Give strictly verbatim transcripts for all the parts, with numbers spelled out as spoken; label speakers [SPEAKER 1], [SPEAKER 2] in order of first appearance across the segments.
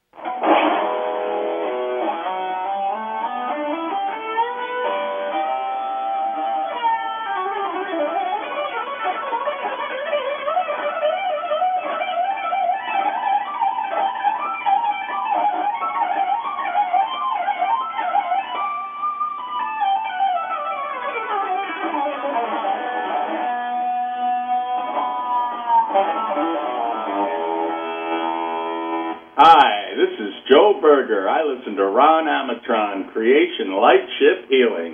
[SPEAKER 1] Hi, this is Joe Berger. I listen to Ron Amatron, Creation Light Ship Healing.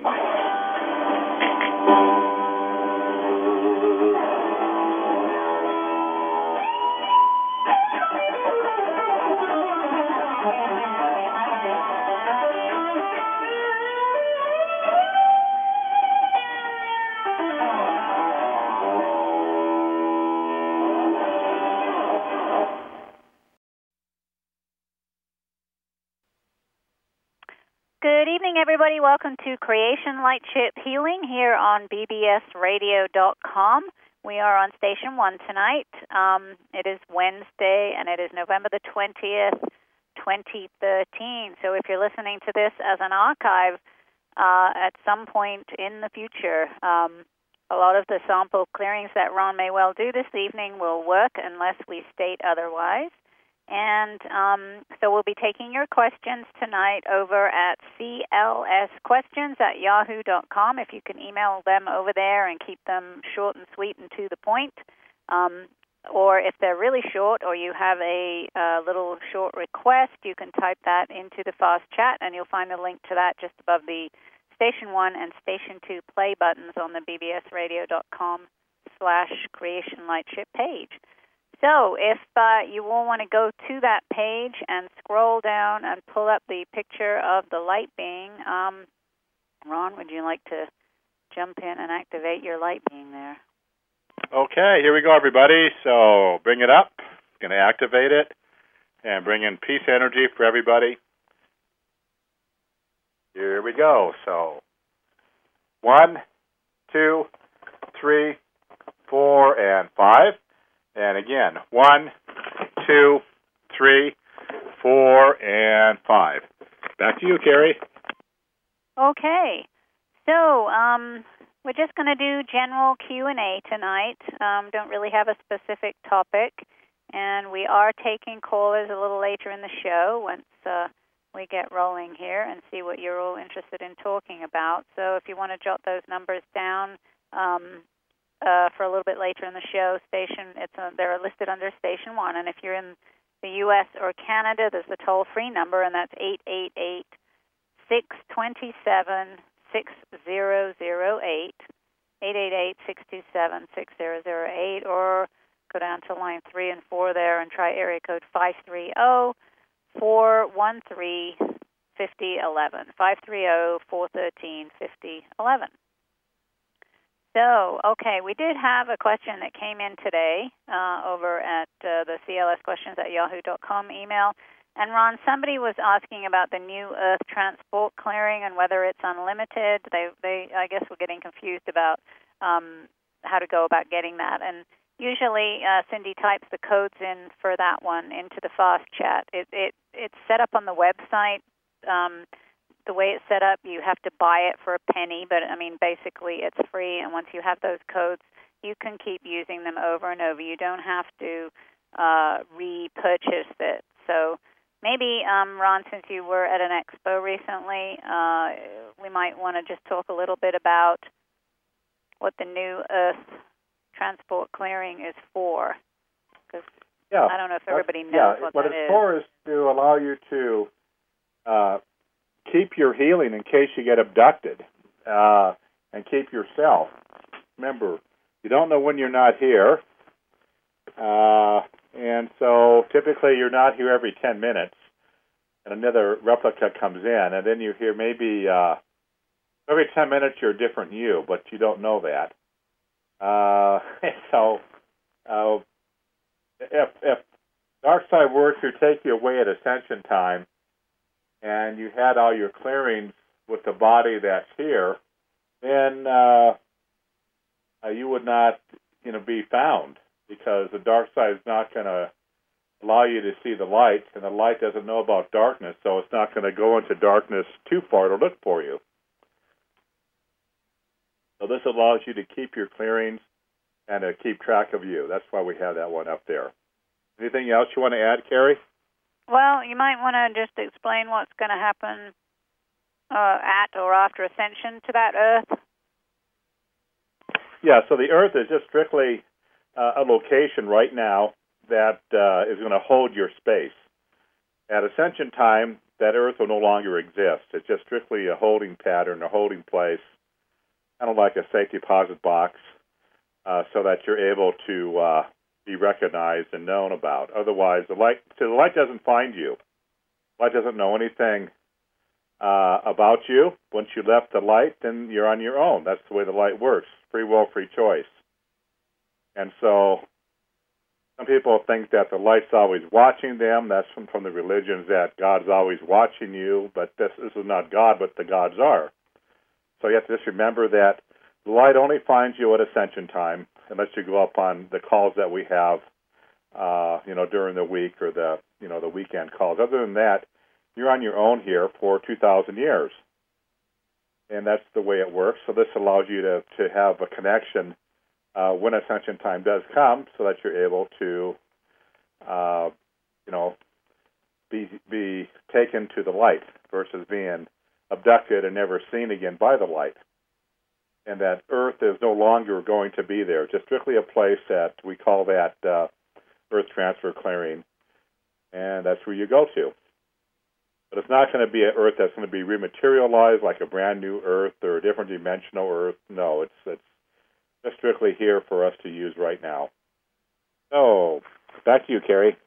[SPEAKER 2] Good evening, everybody. Welcome to Creation Light Ship Healing here on B B S radio dot com. We are on Station one tonight. Um, it is Wednesday, and it is November the twentieth, twenty thirteen. So if you're listening to this as an archive uh, at some point in the future, um, a lot of the sample clearings that Ron may well do this evening will work unless we state otherwise. And um, so we'll be taking your questions tonight over at C L S questions at yahoo dot com. If you can email them over there and keep them short and sweet and to the point. Um, or if they're really short or you have a, a little short request, you can type that into the fast chat, and you'll find a link to that just above the Station one and Station two play buttons on the B B S radio dot com slash Creation Light Ship page. So if uh, you will want to go to that page and scroll down and pull up the picture of the light being, um, Ron, would you like to jump in and activate your light being there?
[SPEAKER 3] Okay, here we go, everybody. So bring it up. Going to activate it and bring in peace energy for everybody. Here we go. So one, two, three, four, and five. And again, one, two, three, four, and five. Back to you, Carrie.
[SPEAKER 2] Okay. So um, we're just going to do general Q and A tonight. Um, don't really have a specific topic. And we are taking callers a little later in the show once uh, we get rolling here and see what you're all interested in talking about. So if you want to jot those numbers down, um, Uh, for a little bit later in the show, station it's a, they're listed under Station one, and if you're in the U S or Canada, there's the toll-free number, and that's eight eight eight, six two seven, six zero zero eight, eight eight eight, six two seven, six zero zero eight, or go down to line three and four there and try area code five three zero, four one three, five zero one one, five three zero, four one three, five zero one one. So, okay, we did have a question that came in today uh, over at uh, the C L S questions at yahoo dot com email. And, Ron, somebody was asking about the new Earth transport clearing and whether it's unlimited. They, they I guess, were getting confused about um, how to go about getting that. And usually uh, Cindy types the codes in for that one into the fast chat. It, it It's set up on the website. Um The way it's set up, you have to buy it for a penny, but, I mean, basically it's free, and once you have those codes, you can keep using them over and over. You don't have to uh, repurchase it. So maybe, um, Ron, since you were at an expo recently, uh, we might want to just talk a little bit about what the new Earth transport clearing is for, because
[SPEAKER 3] yeah,
[SPEAKER 2] I don't know if everybody knows
[SPEAKER 3] yeah,
[SPEAKER 2] what,
[SPEAKER 3] what
[SPEAKER 2] that
[SPEAKER 3] it's
[SPEAKER 2] is.
[SPEAKER 3] for is to allow you to uh, keep your healing in case you get abducted, uh, and keep yourself. Remember, you don't know when you're not here, uh, and so typically you're not here every ten minutes, and another replica comes in, and then you hear maybe uh, every ten minutes you're a different you, but you don't know that. Uh, so uh, if, if dark side were to take you away at ascension time, and you had all your clearings with the body that's here, then uh, uh, you would not, you know, be found, because the dark side is not going to allow you to see the light, and the light doesn't know about darkness, so it's not going to go into darkness too far to look for you. So this allows you to keep your clearings and to keep track of you. That's why we have that one up there. Anything else you want to add, Carrie?
[SPEAKER 2] Well, you might want to just explain what's going to happen uh, at or after ascension to that Earth.
[SPEAKER 3] Yeah, so the Earth is just strictly uh, a location right now that uh, is going to hold your space. At ascension time, that Earth will no longer exist. It's just strictly a holding pattern, a holding place, kind of like a safe deposit box, uh, so that you're able to uh, be recognized and known about. Otherwise, the light, so the light doesn't find you. The light doesn't know anything uh, about you. Once you left the light, then you're on your own. That's the way the light works. Free will, free choice. And so some people think that the light's always watching them. That's from, from the religions, that God's always watching you. But this, this is not God, but the gods are. So you have to just remember that the light only finds you at ascension time, unless you go up on the calls that we have, uh, you know, during the week or the, you know, the weekend calls. Other than that, you're on your own here for two thousand years. And that's the way it works. So this allows you to, to have a connection uh, when ascension time does come, so that you're able to, uh, you know, be be taken to the light versus being abducted and never seen again by the light. And that Earth is no longer going to be there. Just strictly a place that we call that uh, Earth transfer clearing, and that's where you go to. But it's not going to be an Earth that's going to be rematerialized like a brand new Earth or a different dimensional Earth. No, it's it's just strictly here for us to use right now. So, back to you, Carrie.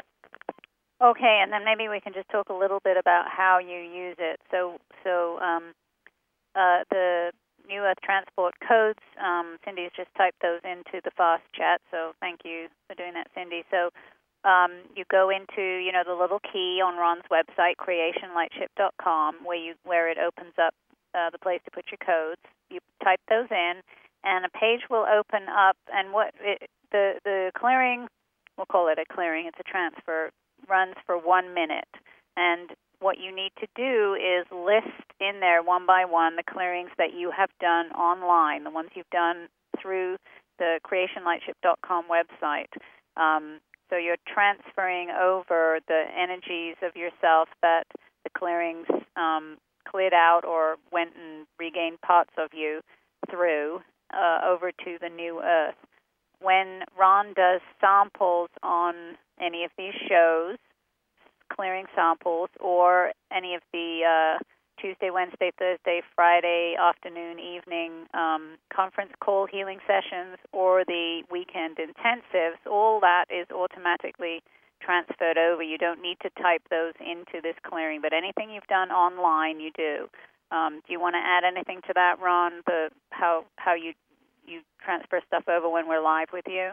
[SPEAKER 2] Okay, and then maybe we can just talk a little bit about how you use it. So, so um, uh, the New Earth Transport codes, um, Cindy's just typed those into the fast chat, so thank you for doing that, Cindy. So um, you go into, you know, the little key on Ron's website, creation lightship dot com, where you where it opens up uh, the place to put your codes. You type those in, and a page will open up, and what it, the the clearing, we'll call it a clearing, it's a transfer, runs for one minute. And what you need to do is list in there one by one the clearings that you have done online, the ones you've done through the creation lightship dot com website. Um, so you're transferring over the energies of yourself that the clearings um, cleared out or went and regained parts of you through uh, over to the new Earth. When Ron does samples on any of these shows, clearing samples, or any of the uh, Tuesday, Wednesday, Thursday, Friday, afternoon, evening um, conference call healing sessions, or the weekend intensives, all that is automatically transferred over. You don't need to type those into this clearing, but anything you've done online, you do. Um, do you want to add anything to that, Ron, the how how you you transfer stuff over when we're live with you?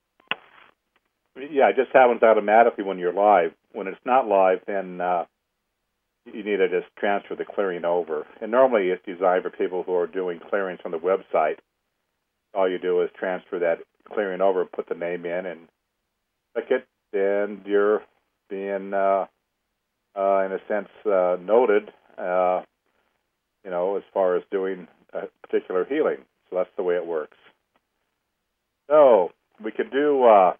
[SPEAKER 3] Yeah, it just happens automatically when you're live. When it's not live, then uh, you need to just transfer the clearing over. And normally it's designed for people who are doing clearings on the website. All you do is transfer that clearing over, put the name in, and click it, and you're being, uh, uh, in a sense, uh, noted, uh, you know, as far as doing a particular healing. So that's the way it works. So we could do uh,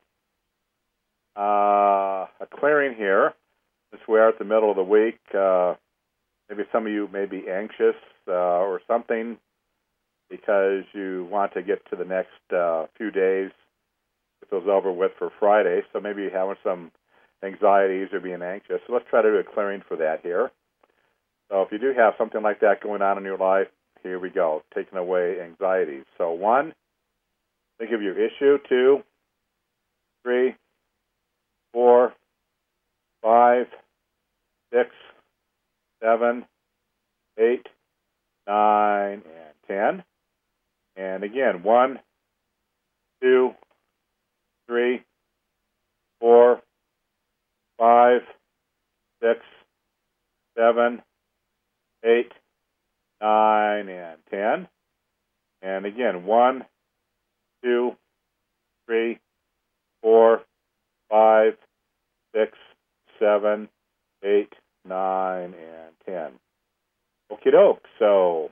[SPEAKER 3] uh, a clearing here. Since we are at the middle of the week, uh, maybe some of you may be anxious uh, or something because you want to get to the next uh, few days, get those over with for Friday. So maybe you're having some anxieties or being anxious. So let's try to do a clearing for that here. So if you do have something like that going on in your life, here we go, taking away anxieties. So one, think of your issue. Two, three, four, five, six, seven, eight, nine, and ten. And again, one, two, three, four, five, six, seven, eight, nine, and ten. And again, one, two, three, four, five, six, seven, eight, nine, and ten. Okie doke. So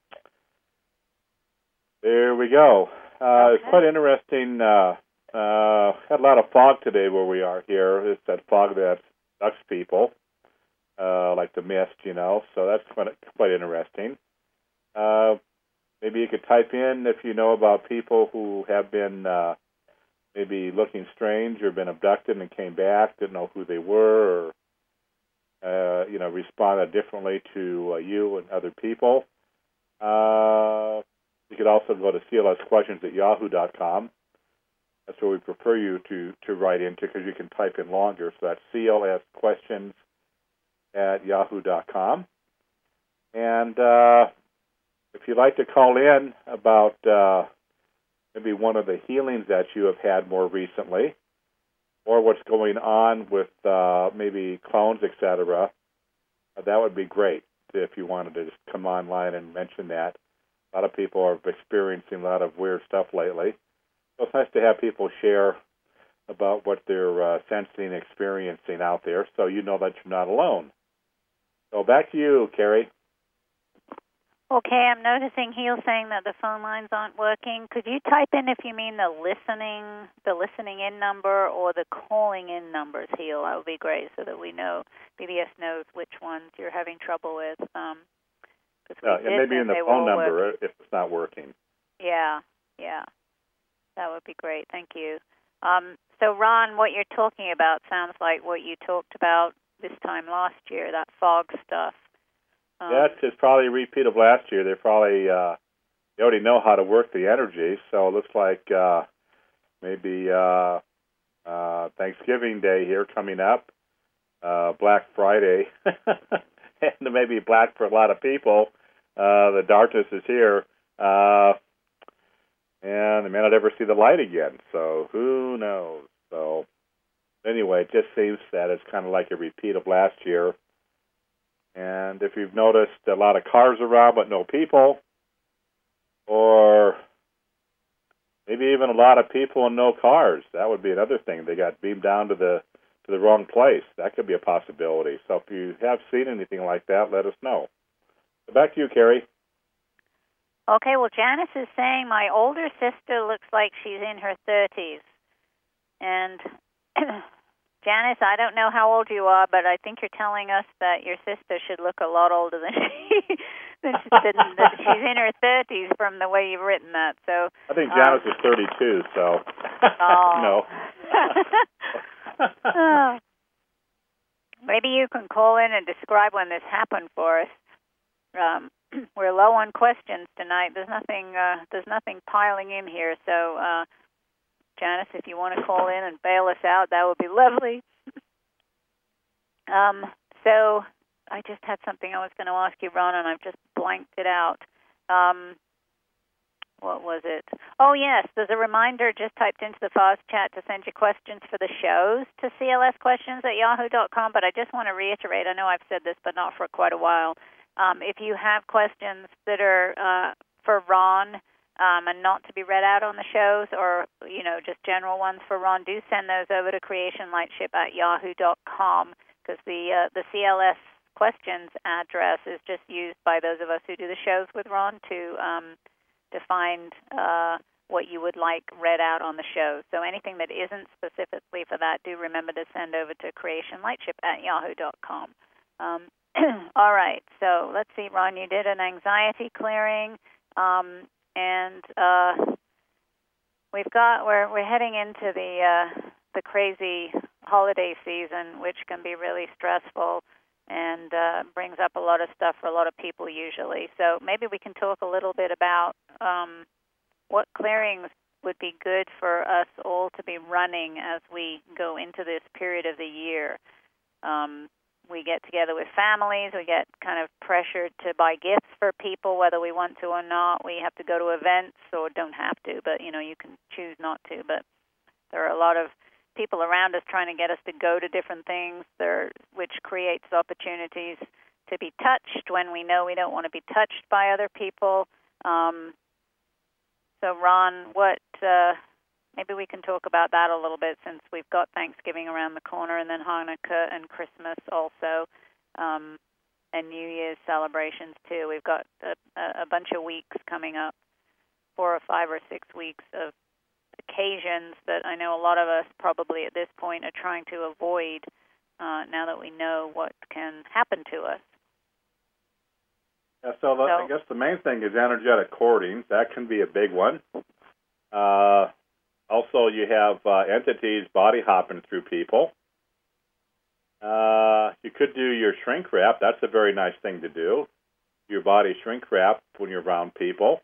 [SPEAKER 3] there we go. Uh,
[SPEAKER 2] okay.
[SPEAKER 3] It's quite interesting. Uh, uh, had a lot of fog today where we are here. It's that fog that abducts people, uh, like the mist, you know. So that's quite, quite interesting. Uh, maybe you could type in if you know about people who have been uh, maybe looking strange or been abducted and came back, didn't know who they were, or Uh, you know, responded differently to uh, you and other people. Uh, you could also go to C L S questions at yahoo dot com. That's where we prefer you to, to write into because you can type in longer. So that's C L S questions at yahoo dot com. And uh, if you'd like to call in about uh, maybe one of the healings that you have had more recently, or what's going on with uh, maybe clones, et cetera, uh, that would be great if you wanted to just come online and mention that. A lot of people are experiencing a lot of weird stuff lately. So it's nice to have people share about what they're uh, sensing and experiencing out there so you know that you're not alone. So back to you, Carrie.
[SPEAKER 2] Okay, I'm noticing Heal saying that the phone lines aren't working. Could you type in if you mean the listening, the listening in number or the calling in numbers, Heal? That would be great so that we know, B B S knows which ones you're having trouble with. Um,
[SPEAKER 3] uh, and maybe in the phone number working. If it's not working.
[SPEAKER 2] Yeah, yeah. That would be great. Thank you. Um, so, Ron, what you're talking about sounds like what you talked about this time last year, that fog stuff. Um,
[SPEAKER 3] That's just probably a repeat of last year. They probably uh, they already know how to work the energy, so it looks like uh, maybe uh, uh, Thanksgiving Day here coming up, uh, Black Friday, and maybe black for a lot of people. Uh, the darkness is here, uh, and they may not ever see the light again, so who knows? So anyway, it just seems that it's kind of like a repeat of last year. And if you've noticed a lot of cars around but no people, or maybe even a lot of people and no cars, that would be another thing. They got beamed down to the to the wrong place. That could be a possibility. So if you have seen anything like that, let us know. So back to you, Carrie.
[SPEAKER 2] Okay, well, Janice is saying my older sister looks like she's in her thirties. And Janice, I don't know how old you are, but I think you're telling us that your sister should look a lot older than she than she, than, that she's in her thirties from the way you've written that. So
[SPEAKER 3] I think Janice um, is thirty-two. So
[SPEAKER 2] oh.
[SPEAKER 3] no.
[SPEAKER 2] oh. Maybe you can call in and describe when this happened for us. Um, we're low on questions tonight. There's nothing. Uh, there's nothing piling in here. So. Uh, Janice, if you want to call in and bail us out, that would be lovely. Um, so I just had something I was going to ask you, Ron, and I've just blanked it out. Um, what was it? Oh, yes, there's a reminder just typed into the Fast Chat to send your questions for the shows to C L S questions at yahoo dot com, but I just want to reiterate, I know I've said this, but not for quite a while. Um, if you have questions that are uh, for Ron, Um, and not to be read out on the shows, or, you know, just general ones for Ron, do send those over to creation lightship at yahoo dot com, because the uh, the C L S questions address is just used by those of us who do the shows with Ron to um, to find uh, what you would like read out on the show. So anything that isn't specifically for that, do remember to send over to creation lightship at yahoo dot com. Um, all right, so let's see, Ron, you did an anxiety clearing. Um, And uh, we've got we're we're heading into the uh, the crazy holiday season, which can be really stressful and uh, brings up a lot of stuff for a lot of people usually. So maybe we can talk a little bit about um, what clearings would be good for us all to be running as we go into this period of the year. Um, We get together with families. We get kind of pressured to buy gifts for people, whether we want to or not. We have to go to events, or don't have to, but, you know, you can choose not to. But there are a lot of people around us trying to get us to go to different things, there, which creates opportunities to be touched when we know we don't want to be touched by other people. Um, so, Ron, what uh, maybe we can talk about that a little bit since we've got Thanksgiving around the corner and then Hanukkah and Christmas also, um, and New Year's celebrations too. We've got a, a bunch of weeks coming up, four or five or six weeks of occasions that I know a lot of us probably at this point are trying to avoid uh, now that we know what can happen to us.
[SPEAKER 3] Yeah, so, the,
[SPEAKER 2] so
[SPEAKER 3] I guess the main thing is energetic courting. That can be a big one. Uh, also, you have uh, entities body hopping through people. Uh, you could do your shrink wrap. That's a very nice thing to do. Your body shrink wrap when you're around people.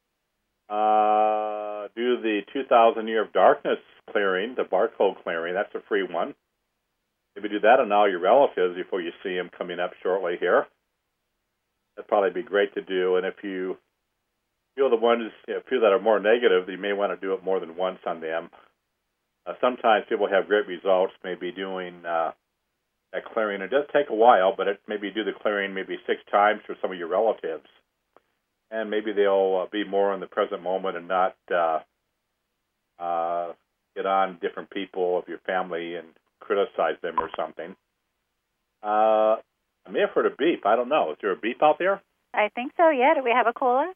[SPEAKER 3] Uh, do the two thousand year of darkness clearing, the barcode clearing. That's a free one. Maybe do that on all your relatives before you see them coming up shortly here. That'd probably be great to do. And if you feel the ones, you know, feel that are more negative, you may want to do it more than once on them. Uh, sometimes people have great results, maybe doing uh, that clearing. It does take a while, but it, maybe do the clearing maybe six times for some of your relatives. And maybe they'll uh, be more in the present moment and not uh, uh, get on different people of your family and criticize them or something. Uh, I may have heard a beep. I don't know. Is there a beep out there?
[SPEAKER 2] I think so, yeah. Do we have a caller?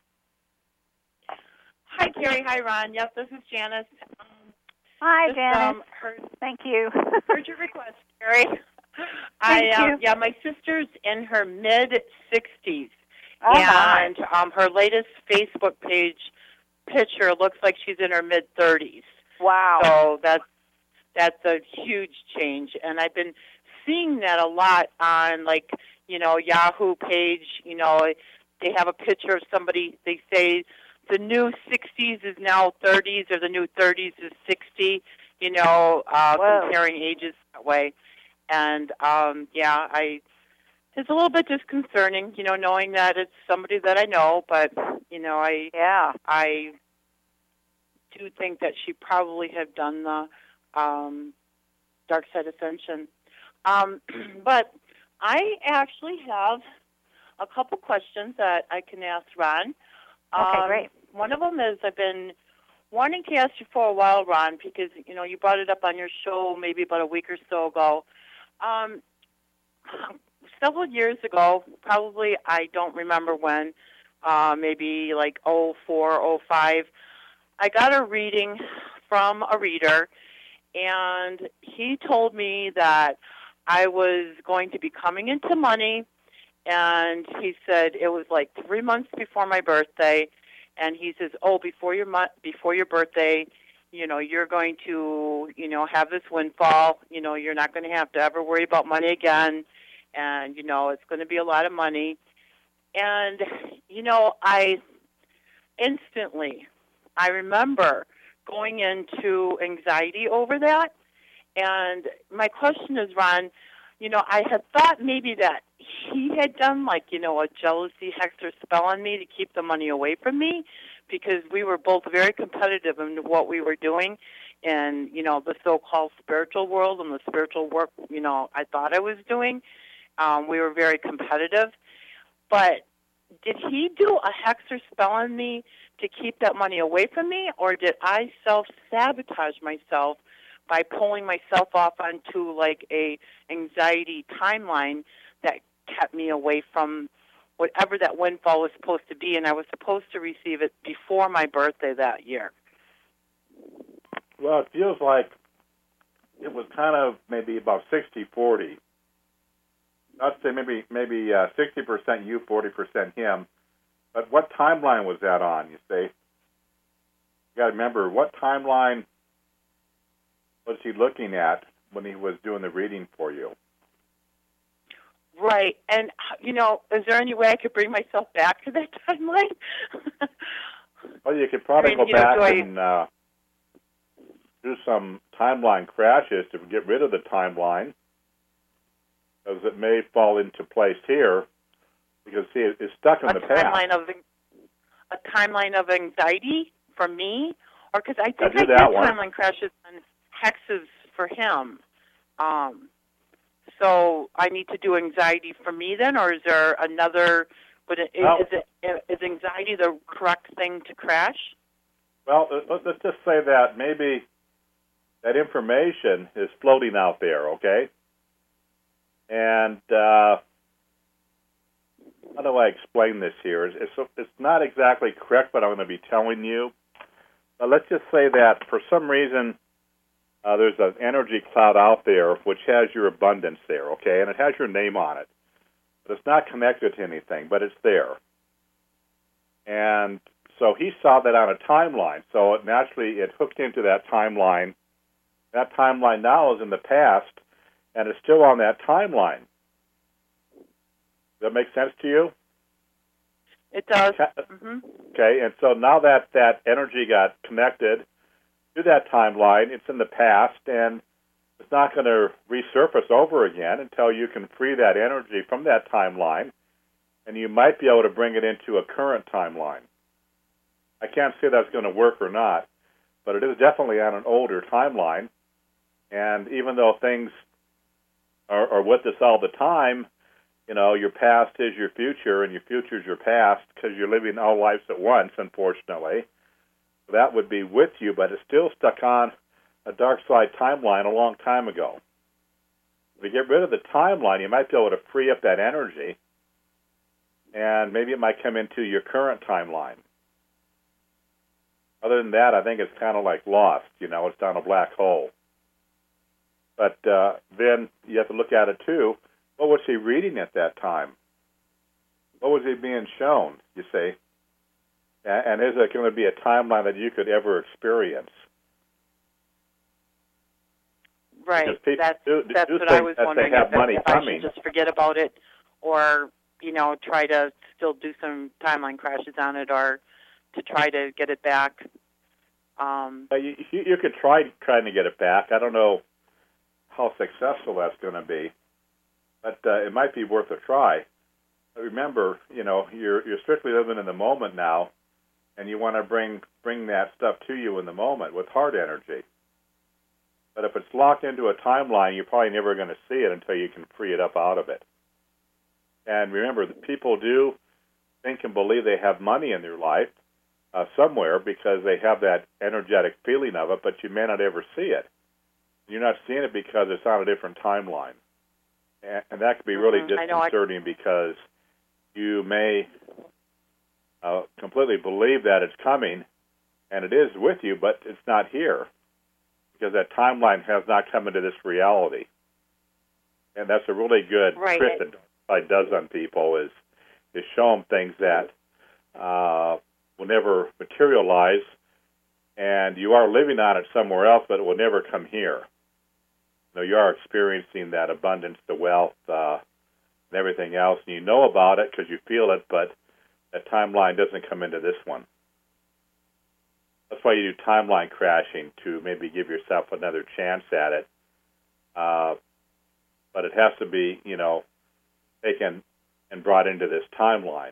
[SPEAKER 4] Hi, Carrie. Hi, Ron. Yes, this is Janice. Um,
[SPEAKER 2] Hi,
[SPEAKER 4] just,
[SPEAKER 2] Janice.
[SPEAKER 4] Um, heard,
[SPEAKER 2] Thank you.
[SPEAKER 4] heard your request, Carrie.
[SPEAKER 2] Thank
[SPEAKER 4] I,
[SPEAKER 2] you.
[SPEAKER 4] Um, yeah, my sister's in her mid-sixties,
[SPEAKER 2] Oh,
[SPEAKER 4] and
[SPEAKER 2] my.
[SPEAKER 4] um, her latest Facebook page picture looks like she's in her mid-thirties.
[SPEAKER 2] Wow.
[SPEAKER 4] So that's, that's a huge change, and I've been seeing that a lot on, like, you know, Yahoo page. You know, they have a picture of somebody, they say the new sixties is now thirties, or the new thirties is sixty, you know, uh, comparing ages that way. And, um, yeah, I it's a little bit disconcerting, you know, knowing that it's somebody that I know, but, you know, I
[SPEAKER 2] yeah.
[SPEAKER 4] I do think that she probably had done the um, Dark Side Ascension. Um, but I actually have a couple questions that I can ask Ron.
[SPEAKER 2] Okay,
[SPEAKER 4] um,
[SPEAKER 2] great.
[SPEAKER 4] One of them is I've been wanting to ask you for a while, Ron, because, you know, you brought it up on your show maybe about a week or so ago. Um, several years ago, probably I don't remember when, uh, maybe like oh four, oh five, I got a reading from a reader, and he told me that I was going to be coming into money, and he said it was like three months before my birthday, and he says, oh, before your mo- before your birthday, you know, you're going to, you know, have this windfall. You know, you're not going to have to ever worry about money again, and, you know, it's going to be a lot of money. And, you know, I instantly, I remember going into anxiety over that. And my question is, Ron, you know, I had thought maybe that he had done, like, you know, a jealousy hex or spell on me to keep the money away from me, because we were both very competitive in what we were doing in, you know, the so-called spiritual world and the spiritual work, you know, I thought I was doing. Um, we were very competitive. But did he do a hex or spell on me to keep that money away from me, or did I self-sabotage myself by pulling myself off onto, like, a anxiety timeline that kept me away from whatever that windfall was supposed to be, and I was supposed to receive it before my birthday that year?
[SPEAKER 3] Well, it feels like it was kind of maybe about sixty forty. I'd say maybe maybe uh, sixty percent you, forty percent him. But what timeline was that on, you see? You got to remember, what timeline was he looking at when he was doing the reading for you?
[SPEAKER 4] Right. And, you know, is there any way I could bring myself back to that timeline?
[SPEAKER 3] Well, you could probably
[SPEAKER 4] I mean,
[SPEAKER 3] go
[SPEAKER 4] you know,
[SPEAKER 3] back
[SPEAKER 4] do I...
[SPEAKER 3] and uh, do some timeline crashes to get rid of the timeline, because it may fall into place here, because, see, it's stuck in
[SPEAKER 4] a
[SPEAKER 3] the past.
[SPEAKER 4] Timeline of, a timeline of anxiety for me? Or because I think
[SPEAKER 3] I,
[SPEAKER 4] I
[SPEAKER 3] do
[SPEAKER 4] did
[SPEAKER 3] that one.
[SPEAKER 4] timeline crashes on hexes for him. Um, so I need to do anxiety for me then, or is there another, but it,
[SPEAKER 3] Well,
[SPEAKER 4] is, it, is anxiety the correct thing to crash?
[SPEAKER 3] Well, let- let's just say that maybe that information is floating out there, okay? And uh, how do I explain this here? It's, it's, it's not exactly correct what I'm going to be telling you. But let's just say that for some reason uh, there's an energy cloud out there which has your abundance there, okay? And it has your name on it. But it's not connected to anything, but it's there. And so he saw that on a timeline. So it naturally, it hooked into that timeline. That timeline now is in the past, and it's still on that timeline. Does that make sense to you?
[SPEAKER 4] It does.
[SPEAKER 3] Mm-hmm. Okay, and so now that that energy got connected to that timeline, it's in the past, and it's not going to resurface over again until you can free that energy from that timeline, and you might be able to bring it into a current timeline. I can't say that's going to work or not, but it is definitely on an older timeline, and even though things are, are with us all the time, you know, your past is your future, and your future is your past because you're living all lives at once, unfortunately. So that would be with you, but it's still stuck on a dark side timeline a long time ago. If you get rid of the timeline, you might be able to free up that energy, and maybe it might come into your current timeline. Other than that, I think it's kind of like Lost. You know, it's down a black hole. But uh, then you have to look at it, too. What was he reading at that time? What was he being shown, you see? And is it going to be a timeline that you could ever experience?
[SPEAKER 4] Right. That's,
[SPEAKER 3] do, do
[SPEAKER 4] that's what I was wondering.
[SPEAKER 3] If,
[SPEAKER 4] if, if I should just forget about it or, you know, try to still do some timeline crashes on it or to try to get it back. Um,
[SPEAKER 3] uh, you, you could try trying to get it back. I don't know how successful that's going to be. But uh, it might be worth a try. But remember, you know, you're you're strictly living in the moment now, and you want to bring bring that stuff to you in the moment with heart energy. But if it's locked into a timeline, you're probably never going to see it until you can free it up out of it. And remember, people do think and believe they have money in their life uh, somewhere because they have that energetic feeling of it, but you may not ever see it. You're not seeing it because it's on a different timeline. And that could be really
[SPEAKER 4] mm-hmm.
[SPEAKER 3] disconcerting I... because you may uh, completely believe that it's coming, and it is with you, but it's not here because that timeline has not come into this reality. And that's a really good
[SPEAKER 4] right.
[SPEAKER 3] trick that Dark does on people is is show them things that uh, will never materialize, and you are living on it somewhere else, but it will never come here. You know, you are experiencing that abundance, the wealth, uh, and everything else, and you know about it because you feel it, but that timeline doesn't come into this one. That's why you do timeline crashing, to maybe give yourself another chance at it. Uh, but it has to be, you know, taken and brought into this timeline.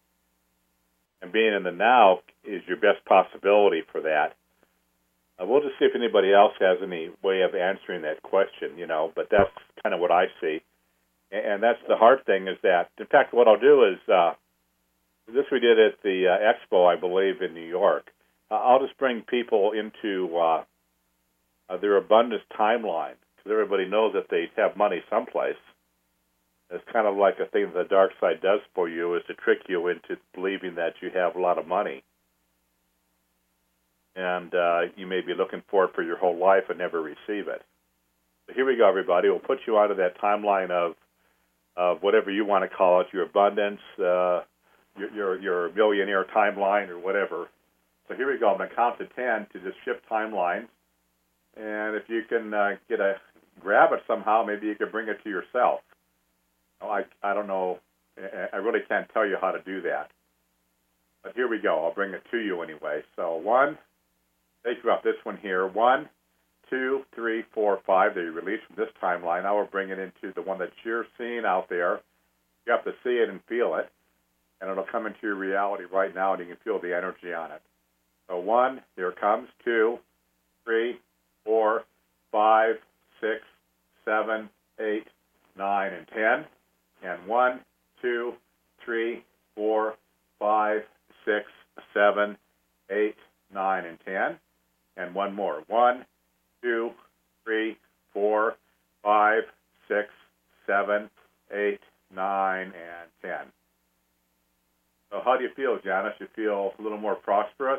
[SPEAKER 3] And being in the now is your best possibility for that. Uh, we'll just see if anybody else has any way of answering that question, you know, but that's kind of what I see. And, and that's the hard thing is that, in fact, what I'll do is, uh, this we did at the uh, Expo, I believe, in New York. Uh, I'll just bring people into uh, uh, their abundance timeline, because everybody knows that they have money someplace. It's kind of like a thing that the dark side does for you, is to trick you into believing that you have a lot of money. And uh, you may be looking for it for your whole life and never receive it. So here we go, everybody. We'll put you onto that timeline of of whatever you want to call it, your abundance, uh, your, your your millionaire timeline, or whatever. So here we go. I'm going to count to ten to just shift timelines. And if you can uh, get a grab it somehow, maybe you can bring it to yourself. I, I don't know. I really can't tell you how to do that. But here we go. I'll bring it to you anyway. So one, take you up this one here. One, two, three, four, five. They release from this timeline. Now we'll bring it into the one that you're seeing out there. You have to see it and feel it. And it'll come into your reality right now, and you can feel the energy on it. So one, here it comes. Two, three, four, five, six, seven, eight, nine, and ten. And one, two, three, four, five, six, seven, eight, nine, and ten. And one more. One, two, three, four, five, six, seven, eight, nine, and ten. So how do you feel, Janice? You feel a little more prosperous?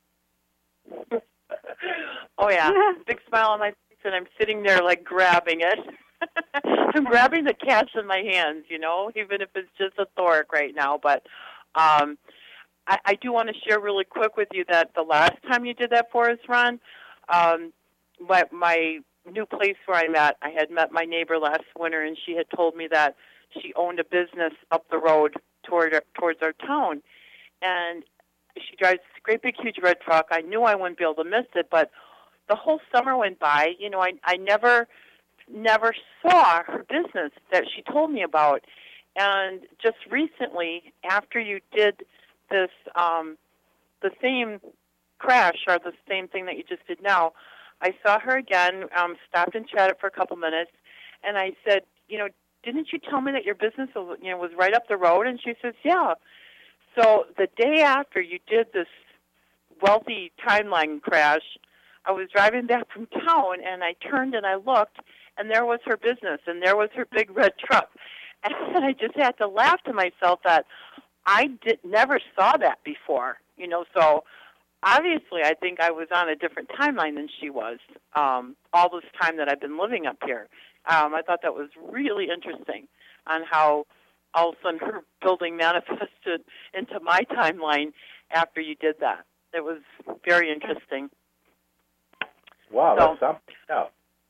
[SPEAKER 4] Oh, yeah. Big smile on my face, and I'm sitting there, like, grabbing it. I'm grabbing the cash in my hands, you know, even if it's just a Thoric right now. But um, I, I do want to share really quick with you that the last time you did that for us, Ron, um, my, my new place where I'm at, I had met my neighbor last winter, and she had told me that she owned a business up the road toward towards our town. And she drives this great big huge red truck. I knew I wouldn't be able to miss it, but the whole summer went by. You know, I I never never saw her business that she told me about. And just recently, after you did this, um, the same crash or the same thing that you just did now, I saw her again, um, stopped and chatted for a couple minutes, and I said, you know, didn't you tell me that your business was, you know, was right up the road? And she says, yeah. So the day after you did this wealthy timeline crash, I was driving back from town, and I turned and I looked, and there was her business, and there was her big red truck. And I just had to laugh to myself that I did, never saw that before, you know. So obviously I think I was on a different timeline than she was um, all this time that I've been living up here. Um, I thought that was really interesting on how all of a sudden her building manifested into my timeline after you did that. It was very interesting.
[SPEAKER 3] Wow,
[SPEAKER 4] So,
[SPEAKER 3] that's something. Yeah.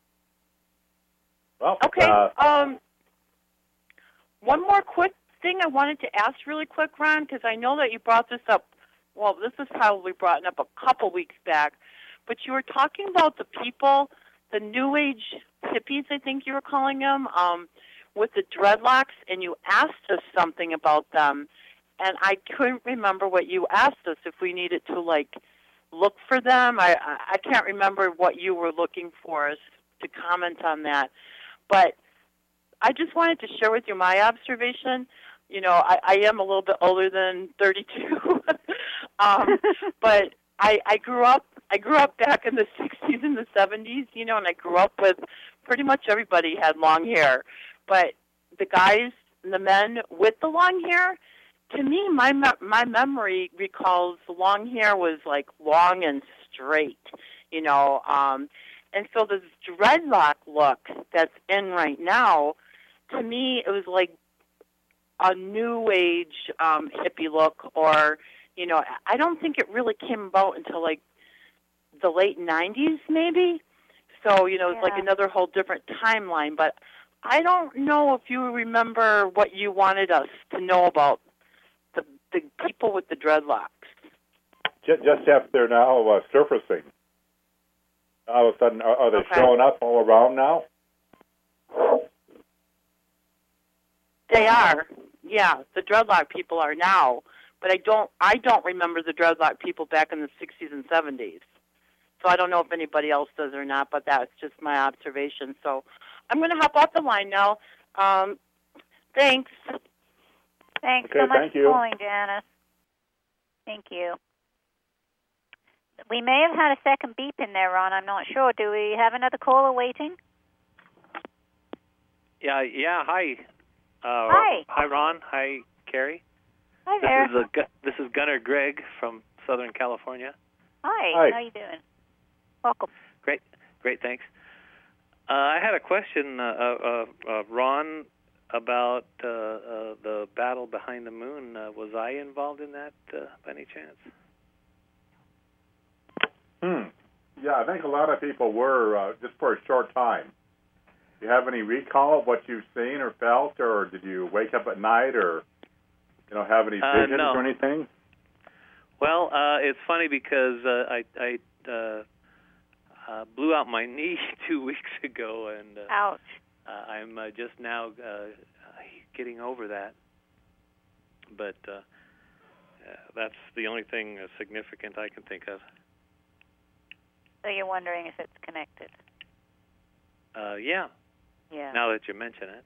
[SPEAKER 3] Well,
[SPEAKER 4] okay.
[SPEAKER 3] Uh,
[SPEAKER 4] Um, one more quick thing I wanted to ask really quick, Ron, because I know that you brought this up. Well, this was probably brought up a couple weeks back, but you were talking about the people, the New Age hippies, I think you were calling them, um, with the dreadlocks, and you asked us something about them, and I couldn't remember what you asked us, if we needed to, like, look for them. I, I can't remember what you were looking for us to comment on that. But I just wanted to share with you my observation. You know, I, I am a little bit older than thirty-two, um, but I, I grew up. I grew up back in the sixties and the seventies. You know, and I grew up with pretty much everybody had long hair. But the guys, the men with the long hair, to me, my me- my memory recalls the long hair was like long and straight. You know, um, and so this dreadlock look that's in right now, to me, it was like a new age um, hippie look, or, you know, I don't think it really came about until like the late nineties, maybe. So, you know, it's
[SPEAKER 2] Yeah.
[SPEAKER 4] like another whole different timeline. But I don't know if you remember what you wanted us to know about the the people with the dreadlocks.
[SPEAKER 3] just, just after they're now uh, surfacing. All of a sudden, are, are they
[SPEAKER 4] Okay.
[SPEAKER 3] showing up all around now?
[SPEAKER 4] They are, yeah. The dreadlock people are now, but I don't. I don't remember the dreadlock people back in the sixties and seventies. So I don't know if anybody else does or not, but that's just my observation. So I'm going to hop off the line now. Um, thanks.
[SPEAKER 2] Thanks
[SPEAKER 3] Okay,
[SPEAKER 2] so much
[SPEAKER 3] thank
[SPEAKER 2] for
[SPEAKER 3] you.
[SPEAKER 2] calling, Janice. Thank you. We may have had a second beep in there, Ron. I'm not sure. Do we have another caller waiting?
[SPEAKER 5] Yeah, yeah. Hi. Uh,
[SPEAKER 2] Hi.
[SPEAKER 5] Hi, Ron. Hi, Carrie.
[SPEAKER 2] Hi
[SPEAKER 5] This
[SPEAKER 2] there.
[SPEAKER 5] is a, Gu- this is Gunnar Gregg from Southern California.
[SPEAKER 2] Hi.
[SPEAKER 3] Hi.
[SPEAKER 2] How you doing? Welcome.
[SPEAKER 5] Great, great. Thanks. Uh, I had a question, uh, uh, uh, Ron, about uh, uh, the battle behind the moon. Uh, was I involved in that uh, by any chance?
[SPEAKER 3] Hmm. Yeah, I think a lot of people were uh, just for a short time. Do you have any recall of what you've seen or felt, or did you wake up at night, or you know have any
[SPEAKER 5] Uh,
[SPEAKER 3] visions
[SPEAKER 5] no.
[SPEAKER 3] or anything?
[SPEAKER 5] Well, uh, it's funny because uh, I, I uh, uh, blew out my knee two weeks ago, and uh,
[SPEAKER 2] Ouch.
[SPEAKER 5] uh, I'm uh, just now uh, getting over that. But uh, uh, that's the only thing uh, significant I can think of.
[SPEAKER 2] So you're wondering if it's connected?
[SPEAKER 5] Uh, yeah,
[SPEAKER 2] Yeah.
[SPEAKER 5] now that you mention it.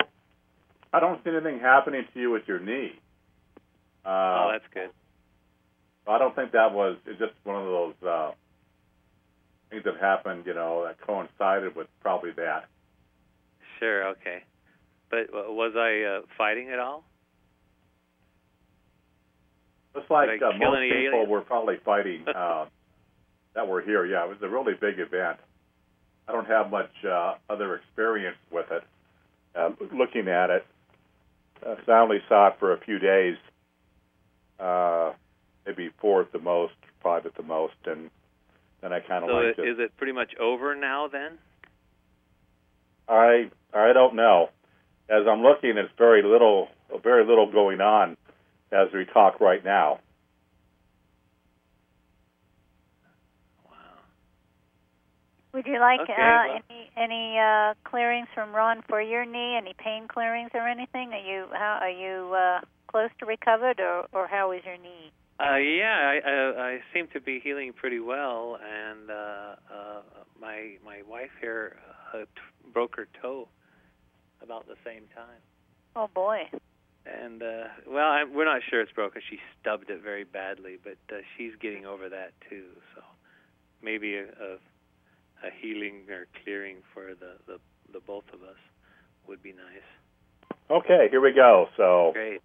[SPEAKER 3] I don't see anything happening to you with your knee. Uh,
[SPEAKER 5] Oh, that's good.
[SPEAKER 3] I don't think that was, it's just one of those uh, things that happened, you know, that coincided with probably that.
[SPEAKER 5] Sure, okay. But w- was I uh, fighting at all?
[SPEAKER 3] Just like
[SPEAKER 5] Did I
[SPEAKER 3] uh,
[SPEAKER 5] kill
[SPEAKER 3] most
[SPEAKER 5] any
[SPEAKER 3] people
[SPEAKER 5] aliens?
[SPEAKER 3] were probably fighting uh, that were here. Yeah, it was a really big event. I don't have much uh, other experience with it. Uh, looking at it, uh, so I only saw it for a few days, uh, maybe four at the most, five at the most, and then I kind of
[SPEAKER 5] So
[SPEAKER 3] like
[SPEAKER 5] it,
[SPEAKER 3] just...
[SPEAKER 5] is it pretty much over now then?
[SPEAKER 3] I I don't know. As I'm looking, it's very little, very little going on as we talk right now.
[SPEAKER 2] Would you like
[SPEAKER 5] Okay,
[SPEAKER 2] uh,
[SPEAKER 5] well-
[SPEAKER 2] any any uh, clearings from Ron for your knee? Any pain clearings or anything? Are you how are you uh, close to recovered, or or how is your knee?
[SPEAKER 5] Uh, yeah, I, I, I seem to be healing pretty well, and uh, uh, my my wife here uh, t- broke her toe about the same time.
[SPEAKER 2] Oh boy.
[SPEAKER 5] And uh, well, I, we're not sure it's broken. She stubbed it very badly, but uh, she's getting over that too. So maybe a, a, a healing or clearing for the, the the both of us would be nice.
[SPEAKER 3] Okay, here we go. So,
[SPEAKER 5] Great.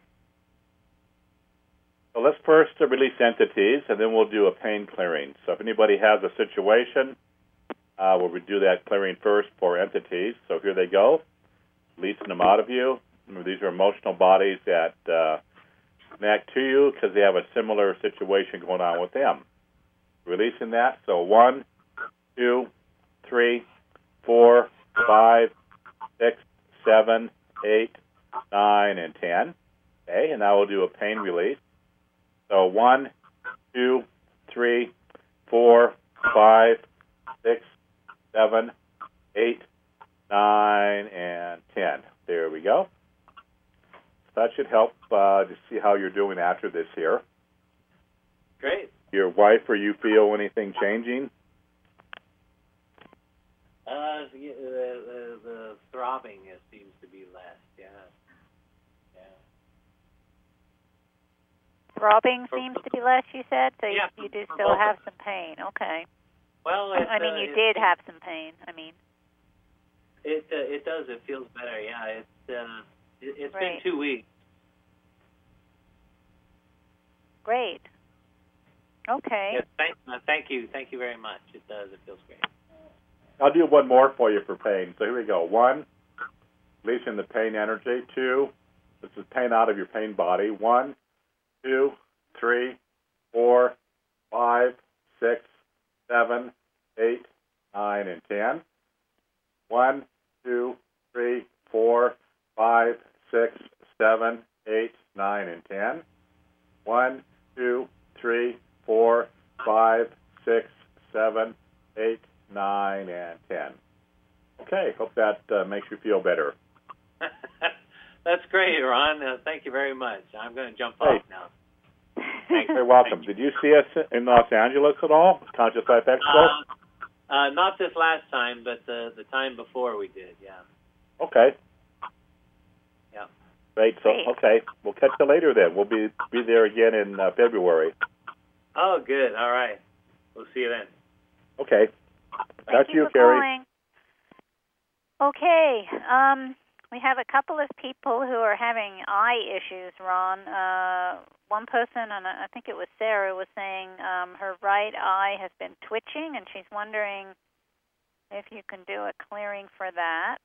[SPEAKER 3] so let's first uh, release entities, and then we'll do a pain clearing. So if anybody has a situation, uh, we'll do that clearing first for entities. So here they go, releasing them out of you. Remember, these are emotional bodies that uh, connect to you because they have a similar situation going on with them. Releasing that. So one, two, three, four, five, six, seven, eight, nine, and ten. Okay, and now we'll do a pain release. So one, two, three, four, five, six, seven, eight, nine, and ten. There we go. That should help uh, to see how you're doing after this here.
[SPEAKER 5] Great.
[SPEAKER 3] Your wife, or you feel anything changing?
[SPEAKER 5] Uh, the, the, the throbbing seems to be less. Yeah. Yeah.
[SPEAKER 2] Throbbing seems to be less, you said? So
[SPEAKER 5] Yeah,
[SPEAKER 2] you, you do
[SPEAKER 5] for
[SPEAKER 2] still
[SPEAKER 5] both
[SPEAKER 2] have
[SPEAKER 5] of
[SPEAKER 2] some pain. Okay.
[SPEAKER 5] Well, it,
[SPEAKER 2] I mean,
[SPEAKER 5] uh,
[SPEAKER 2] you
[SPEAKER 5] it,
[SPEAKER 2] did have some pain. I mean,
[SPEAKER 5] It uh, it does. It feels better. Yeah. It's uh, it, it's
[SPEAKER 2] Right.
[SPEAKER 5] been two weeks.
[SPEAKER 2] great. Okay.
[SPEAKER 5] Yes. Thank uh, thank you. Thank you very much. It does. It feels great.
[SPEAKER 3] I'll do one more for you for pain. So here we go. One, releasing the pain energy. Two, this is pain out of your pain body. One, two, three, four, five, six, seven, eight, nine, and ten. One, two, three, four, five, six, seven, eight, nine, and ten. One, two, three, four, five, six, seven, eight, nine, and ten. Okay, hope that uh, makes you feel better.
[SPEAKER 5] That's great, Ron. Uh, thank you very much. I'm going to jump
[SPEAKER 3] Hey.
[SPEAKER 5] off now. Thank
[SPEAKER 3] You're welcome. Did you see us in Los Angeles at all? Conscious Life Expo?
[SPEAKER 5] Uh, uh, not this last time, but the the time before we did. Yeah.
[SPEAKER 3] Okay.
[SPEAKER 5] Yeah.
[SPEAKER 3] Great. So,
[SPEAKER 2] Great.
[SPEAKER 3] okay, we'll catch you later then. We'll be be there again in uh, February.
[SPEAKER 5] Oh, good. All right. We'll see you then.
[SPEAKER 3] Okay.
[SPEAKER 2] Thank
[SPEAKER 3] Got
[SPEAKER 2] you
[SPEAKER 3] you,
[SPEAKER 2] for
[SPEAKER 3] Carrie.
[SPEAKER 2] calling. Okay. Um, we have a couple of people who are having eye issues, Ron. Uh, one person, and I think it was Sarah, was saying um, her right eye has been twitching, and she's wondering if you can do a clearing for that.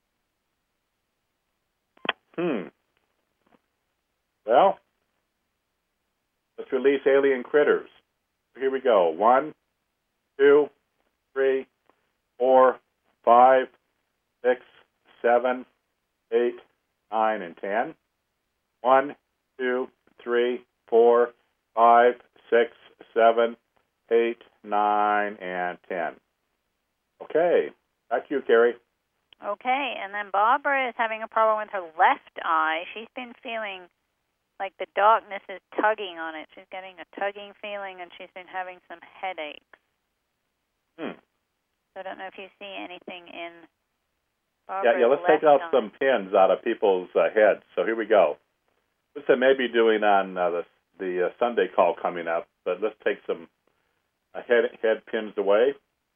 [SPEAKER 3] Hmm. Well, let's release alien critters. Here we go. One, two, three, four, five, six, seven, eight, nine, and ten. One, two, three, four, five, six, seven, eight, nine, and ten. Okay. Back to you, Carrie.
[SPEAKER 2] Okay, and then Barbara is having a problem with her left eye. She's been feeling like the darkness is tugging on it. She's getting a tugging feeling, and she's been having some headaches.
[SPEAKER 3] Hmm.
[SPEAKER 2] So I don't know if you see anything in
[SPEAKER 3] Yeah,
[SPEAKER 2] Barbara's
[SPEAKER 3] yeah. Let's
[SPEAKER 2] left
[SPEAKER 3] take out
[SPEAKER 2] eye.
[SPEAKER 3] some pins out of people's uh, heads. So here we go. This I may be doing on uh, the the uh, Sunday call coming up, but let's take some uh, head head pins away.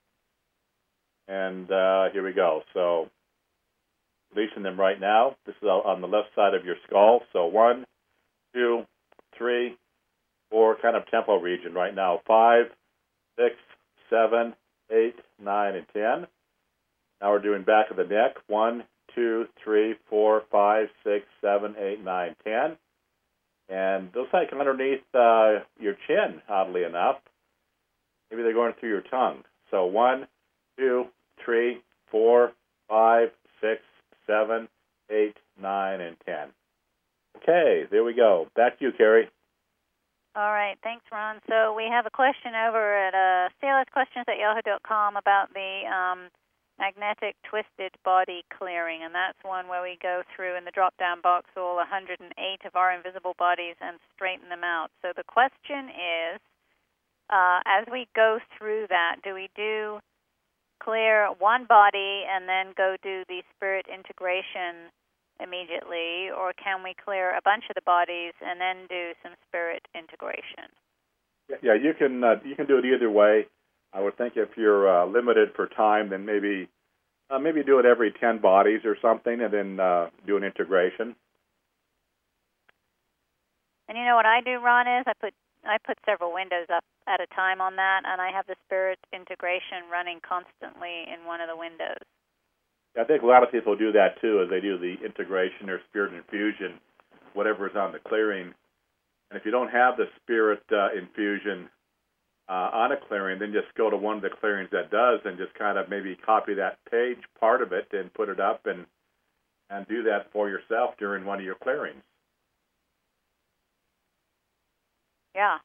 [SPEAKER 3] And uh, here we go. So releasing them right now. This is on the left side of your skull. So one, two, three, four, kind of tempo region right now. Five, six, seven, eight, nine, and ten. Now we're doing back of the neck. One, two, three, four, five, six, seven, eight, nine, ten. And those like underneath uh, your chin, oddly enough. Maybe they're going through your tongue. So one, two, three, four, five, six, seven, eight, nine, and ten. Okay, there we go. Back to you, Carrie.
[SPEAKER 2] All right, thanks, Ron. So we have a question over at uh, c l s questions at yahoo dot com about the um, magnetic twisted body clearing, and that's one where we go through in the drop-down box all one hundred eight of our invisible bodies and straighten them out. So the question is, uh, as we go through that, do we do clear one body and then go do the spirit integration immediately, or can we clear a bunch of the bodies and then do some spirit integration?
[SPEAKER 3] Yeah, you can uh, you can do it either way. I would think if you're uh, limited for time, then maybe uh, maybe do it every ten bodies or something, and then uh, do an integration.
[SPEAKER 2] And you know what I do, Ron, is I put I put several windows up at a time on that, and I have the spirit integration running constantly in one of the windows.
[SPEAKER 3] I think a lot of people do that too, as they do the integration or spirit infusion, whatever is on the clearing. And if you don't have the spirit uh, infusion uh, on a clearing, then just go to one of the clearings that does and just kind of maybe copy that page, part of it, and put it up and and do that for yourself during one of your clearings.
[SPEAKER 2] Yeah.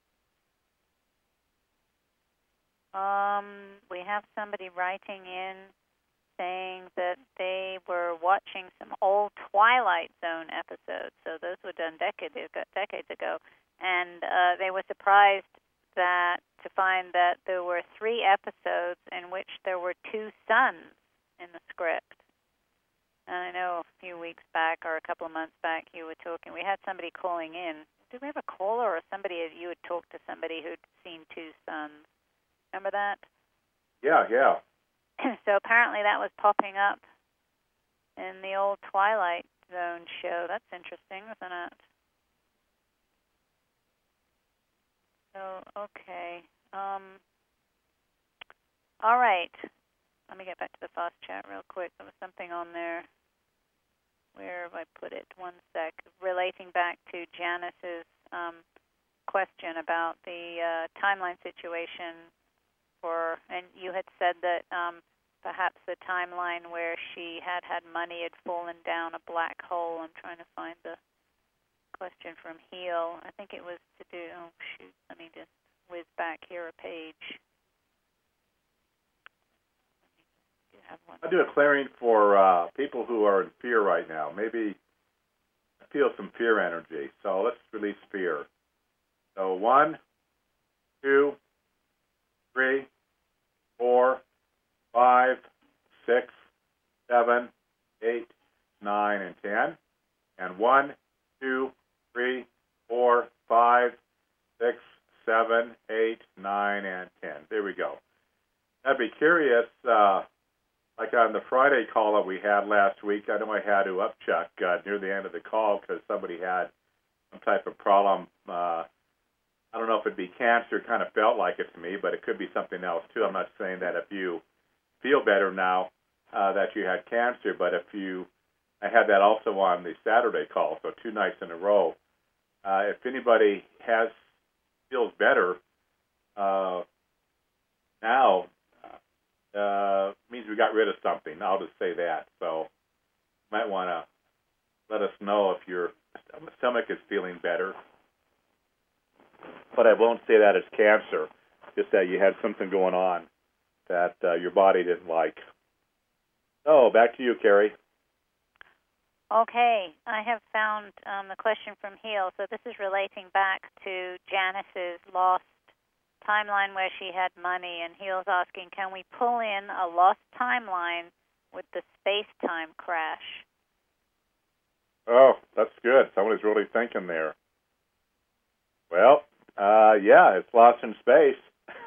[SPEAKER 2] Um, we have somebody writing in saying that they were watching some old Twilight Zone episodes. So those were done decades ago, decades ago. And uh, they were surprised that to find that there were three episodes in which there were two suns in the script. And I know a few weeks back or a couple of months back you were talking, we had somebody calling in. Did we have a caller or somebody, you had talked to somebody who'd seen two suns? Remember that?
[SPEAKER 3] Yeah, yeah.
[SPEAKER 2] So apparently that was popping up in the old Twilight Zone show. That's interesting, isn't it? So, okay. Um, all right. Let me get back to the fast chat real quick. There was something on there. Where have I put it? One sec. Relating back to Janice's um, question about the uh, timeline situation. For, and you had said that um, perhaps the timeline where she had had money had fallen down a black hole. I'm trying to find the question from Heal. I think it was to do, oh shoot, let me just whiz back here a page. Do have one.
[SPEAKER 3] I'll do a clearing for uh, people who are in fear right now. Maybe feel some fear energy. So let's release fear. So one, two, three, four, five, six, seven, eight, nine, and ten. And one, two, three, four, five, six, seven, eight, nine, and ten. There we go. I'd be curious, uh, like on the Friday call that we had last week, I know I had to upchuck uh, near the end of the call because somebody had some type of problem. Uh, I don't know if it'd be cancer, kind of felt like it to me, but it could be something else too. I'm not saying that if you feel better now uh, that you had cancer, but if you, I had that also on the Saturday call, so two nights in a row. Uh, if anybody has, feels better uh, now, uh, means we got rid of something. I'll just say that. So you might want to let us know if your stomach is feeling better. But I won't say that it's cancer, just that you had something going on that uh, your body didn't like. So, back to you, Carrie.
[SPEAKER 2] Okay, I have found um, the question from Heal. So this is relating back to Janice's lost timeline where she had money, and Heal's asking, can we pull in a lost timeline with the space-time crash?
[SPEAKER 3] Oh, that's good. Somebody's really thinking there. Well, uh, yeah, it's lost in space.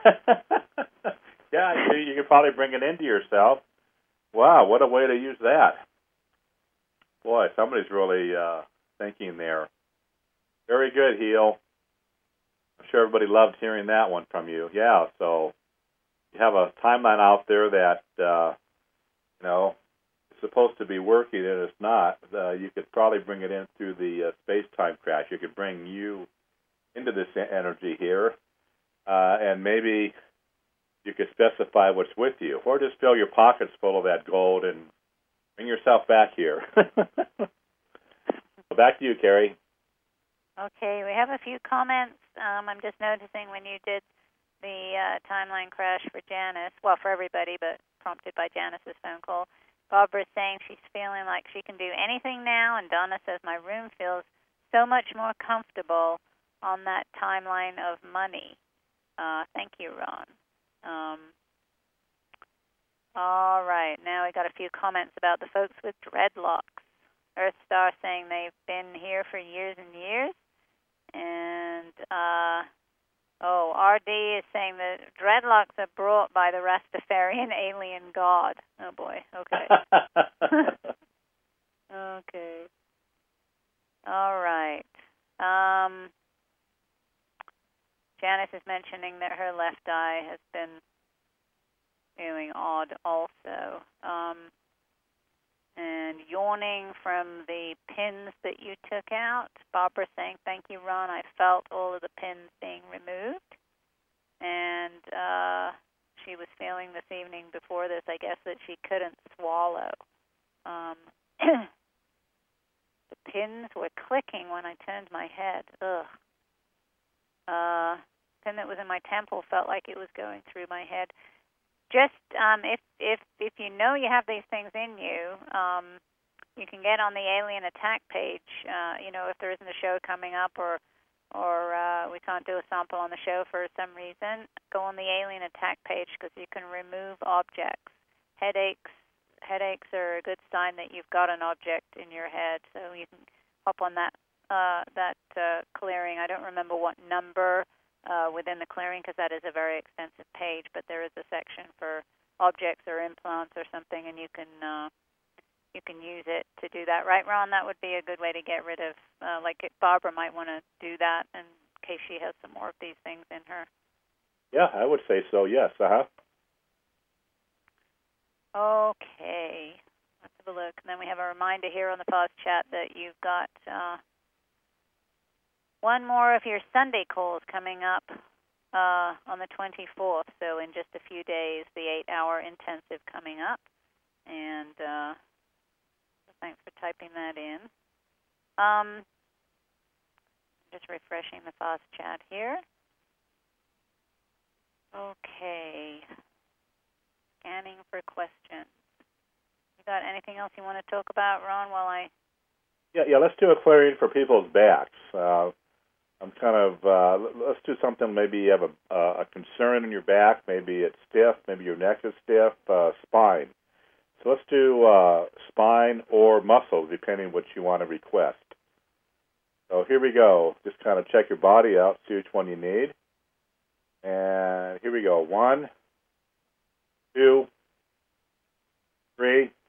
[SPEAKER 3] Yeah, you, you could probably bring it into yourself. Wow, what a way to use that. Boy, somebody's really uh, thinking there. Very good, Heel. I'm sure everybody loved hearing that one from you. Yeah, so you have a timeline out there that, uh, you know, is supposed to be working and it's not. Uh, you could probably bring it in through the uh, space-time crash. You could bring you into this energy here, uh, and maybe you could specify what's with you, or just fill your pockets full of that gold and bring yourself back here. So back to you, Carrie.
[SPEAKER 2] Okay, we have a few comments. Um, I'm just noticing when you did the uh, timeline crash for Janice, well, for everybody, but prompted by Janice's phone call, Barbara's saying she's feeling like she can do anything now, and Donna says, my room feels so much more comfortable on that timeline of money. Uh, thank you, Ron. Um, all right, now we got a few comments about the folks with dreadlocks. Earthstar saying they've been here for years and years. And, uh, oh, R D is saying that dreadlocks are brought by the Rastafarian alien god. Oh, boy. Okay. Okay. All right. Um, Janice is mentioning that her left eye has been feeling odd also. Um, and yawning from the pins that you took out. Barbara saying, thank you, Ron. I felt all of the pins being removed. And uh, she was feeling this evening before this, I guess, that she couldn't swallow. Um, the pins were clicking when I turned my head. Ugh. Uh, pin that was in my temple felt like it was going through my head. Just um, if if if you know you have these things in you, um, you can get on the Alien Attack page. Uh, you know, if there isn't a show coming up, or or uh, we can't do a sample on the show for some reason, go on the Alien Attack page because you can remove objects. Headaches headaches are a good sign that you've got an object in your head. So you can hop on that uh, that uh, clearing. I don't remember what number. Uh, within the clearing, because that is a very extensive page, but there is a section for objects or implants or something, and you can uh, you can use it to do that. Right, Ron? That would be a good way to get rid of, uh, like Barbara might want to do that in case she has some more of these things in her.
[SPEAKER 3] Yeah, I would say so, yes. Uh-huh.
[SPEAKER 2] Okay. Let's have a look. And then we have a reminder here on the pause chat that you've got... Uh, One more of your Sunday calls coming up uh, on the twenty-fourth, so in just a few days, the eight-hour intensive coming up. And uh, thanks for typing that in. Um, just refreshing the fast chat here. Okay. Scanning for questions. You got anything else you want to talk about, Ron, while I...
[SPEAKER 3] Yeah, yeah. Let's do a clearing for people's backs. Uh, I'm kind of, uh, let's do something, maybe you have a, uh, a concern in your back, maybe it's stiff, maybe your neck is stiff, uh, spine. So let's do uh, spine or muscles, depending what you want to request. So here we go. Just kind of check your body out, see which one you need. And here we go. One, two, three.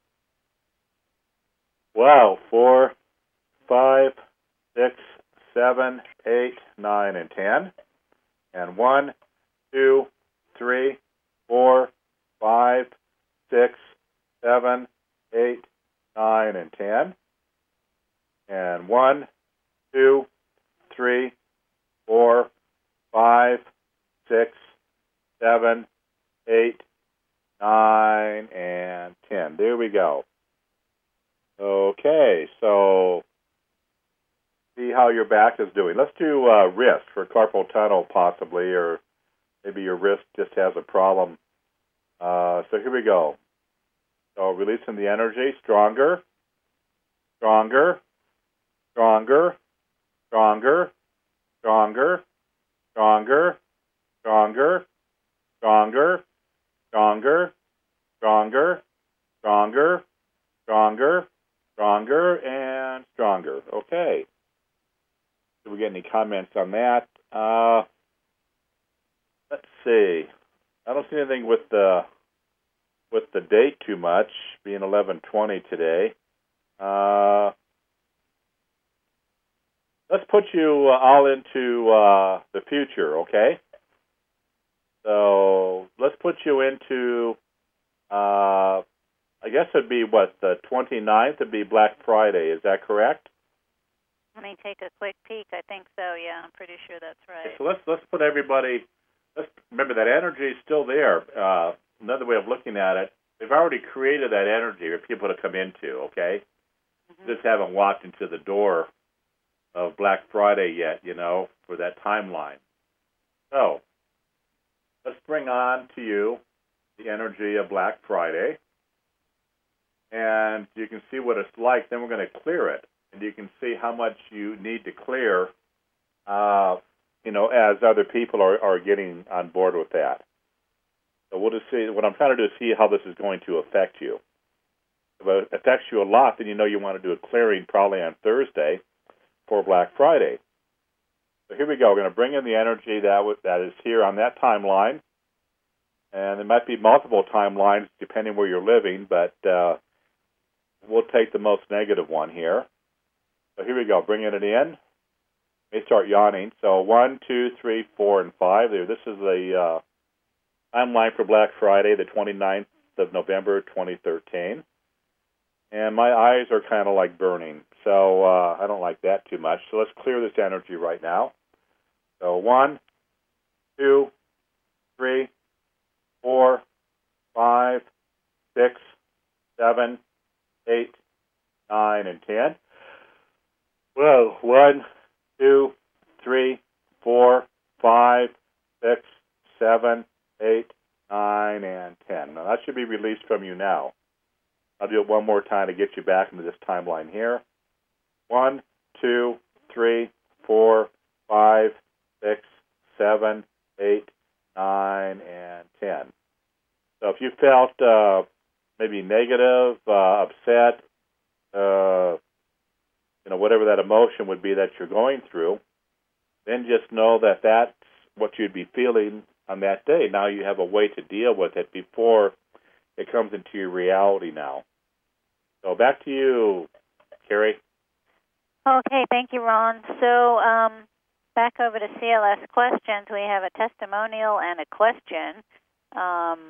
[SPEAKER 3] Wow, four, five, six, seven, eight, nine, and ten. And one, two, three, four, five, six, seven, eight, nine, and ten. And one, two, three, four, five, six, seven, eight, nine, and ten. There we go. Okay, so see how your back is doing. Let's do uh, wrist for carpal tunnel possibly, or maybe your wrist just has a problem. Uh, so here we go. So releasing the energy, stronger, stronger, stronger, stronger, stronger, stronger, stronger, stronger, stronger, stronger, stronger, stronger, stronger, and stronger. Okay. Do we get any comments on that? Uh, let's see. I don't see anything with the with the date too much, being eleven twenty today. Uh, let's put you uh, all into uh, the future, okay? So let's put you into, uh, I guess it'd be, what, the twenty-ninth would be Black Friday. Is that correct?
[SPEAKER 2] Let me take a quick peek. I think so, yeah. I'm pretty sure that's right.
[SPEAKER 3] So let's let's put everybody, let's remember that energy is still there. Uh, another way of looking at it, they've already created that energy for people to come into, okay? Mm-hmm. Just haven't walked into the door of Black Friday yet, you know, for that timeline. So let's bring on to you the energy of Black Friday, and you can see what it's like. Then we're going to clear it, and you can see how much you need to clear, uh, you know, as other people are, are getting on board with that. So we'll just see. What I'm trying to do is see how this is going to affect you. If it affects you a lot, then you know you want to do a clearing probably on Thursday for Black Friday. So here we go. We're going to bring in the energy that w- that is here on that timeline. And there might be multiple timelines depending where you're living, but uh, we'll take the most negative one here. So here we go. Bringing it in. May start yawning. So one, two, three, four, and five. There. This is the uh, timeline for Black Friday, the twenty-ninth of November, twenty thirteen. And my eyes are kind of like burning, so uh, I don't like that too much. So let's clear this energy right now. So one, two, three, four, five, six, seven, eight, nine, and ten. Well, one, two, three, four, five, six, seven, eight, nine, and ten. Now that should be released from you now. I'll do it one more time to get you back into this timeline here. One, two, three, four, five, six, seven, eight, nine, and ten. So if you felt uh, maybe negative, uh, upset, uh, you know, whatever that emotion would be that you're going through, then just know that that's what you'd be feeling on that day. Now you have a way to deal with it before it comes into your reality now. So back to you, Carrie.
[SPEAKER 2] Okay, thank you, Ron. So um, back over to C L S questions. We have a testimonial and a question um,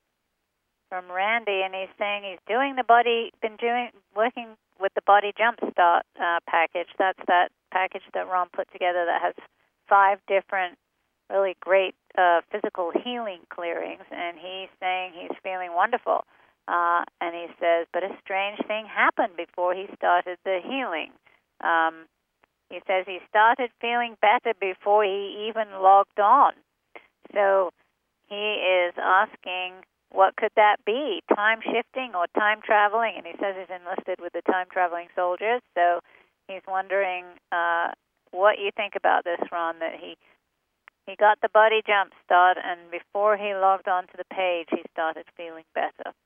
[SPEAKER 2] from Randy, and he's saying he's doing the body, been doing working with the Body Jumpstart uh, package. That's that package that Ron put together that has five different really great uh, physical healing clearings, and he's saying he's feeling wonderful. Uh, and he says, but a strange thing happened before he started the healing. Um, he says he started feeling better before he even logged on. So he is asking, what could that be? Time shifting or time traveling? And he says he's enlisted with the time traveling soldiers. So he's wondering uh, what you think about this, Ron, that he he got the Body Jumpstart, and before he logged on to the page, he started feeling better.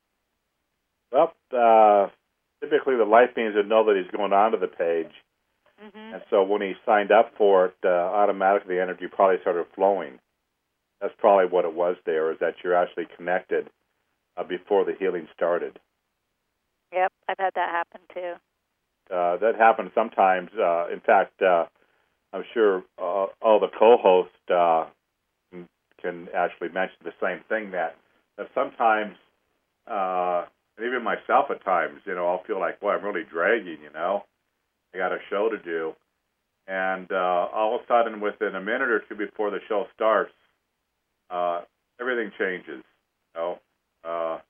[SPEAKER 3] Well, uh, typically the life beings would know that he's going onto the page, mm-hmm. and so when he signed up for it, uh, automatically the energy probably started flowing. That's probably what it was there, is that you're actually connected uh, before the healing started.
[SPEAKER 2] Yep, I've had that happen too.
[SPEAKER 3] Uh, that happens sometimes. Uh, in fact, uh, I'm sure uh, all the co-hosts uh, can actually mention the same thing, that, that sometimes... Uh, And even myself at times, you know, I'll feel like, boy, I'm really dragging, you know. I got a show to do. And uh, all of a sudden, within a minute or two before the show starts, uh, everything changes, you know. Uh,